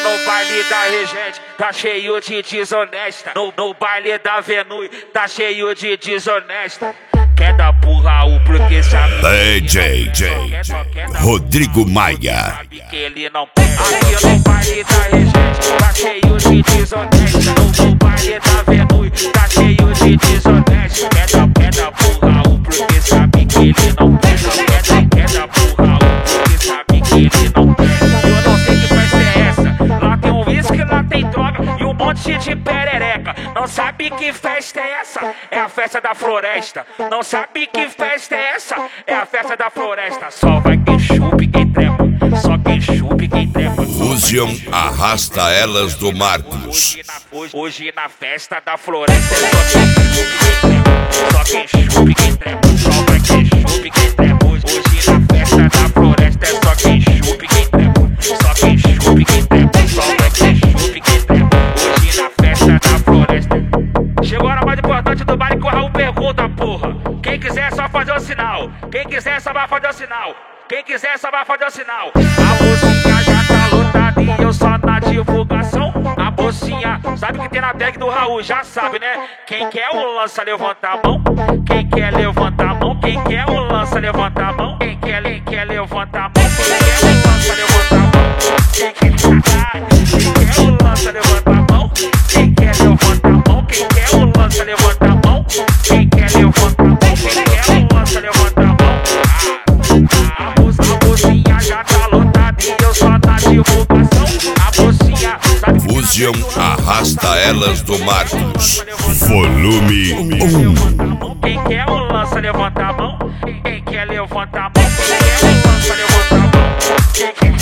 no baile da Regente, tá cheio de desonesta. No baile da Venui, tá cheio de desonesta. Quer dar pro Raul porque sabe DJ Rodrigo Maia. sabe que ele não pega. Aqui no baile da Regente, tá cheio de desonesta. No baile da Venui, tá cheio de desonesta. Quer dar pro Raul porque sabe que ele não pega. Quer dar pro Raul porque sabe que ele não pega. Eu não sei que festa é essa. Lá tem um uísque, lá tem droga e um monte de perereca. Não sabe que festa é essa? É a festa da floresta. Não sabe que festa é essa? É a festa da floresta. Só vai quem chupe, quem trepa. Só quem chupe, quem trepa. Fusion arrasta elas do Marcos. Hoje na festa da floresta. Só quem chupe, quem trepa. Só vai quem chupe, quem trepa. Hoje na festa da floresta. É só quem chupe, quem trepa. Só quem chupe, quem trepa. Só vai quem chupe, quem trepa. Hoje na festa da floresta. Chegou a hora mais importante do baile que o Raul pergunta, porra. Quem quiser só fazer o sinal. Quem quiser só vai fazer o sinal. Quem quiser só vai fazer o sinal. A bolsinha já tá lotada e eu só na divulgação. A bolsinha, sabe que tem na tag do Raul, já sabe, né? Quem quer o lança, levanta a mão. Quem quer levanta a mão. Quem quer o lança, levanta a mão. Quem quer levanta a mão. Quem quer o lança, levanta a mão. Quem quer o lança, levanta a mão. Quem quer levanta a mão. Quem quer o lança, levanta a mão. Quem quer levanta a mão. Quem quer o lança, levanta a mão. A bolsinha já tá lotada e eu só na divulgação. A bolsinha, sabe que Fusion arrasta elas do Marcos. Volume 1. Quem quer o lança, levanta a mão. Quem quer levanta a mão. Quem quer o lança, levanta a mão. Quem quer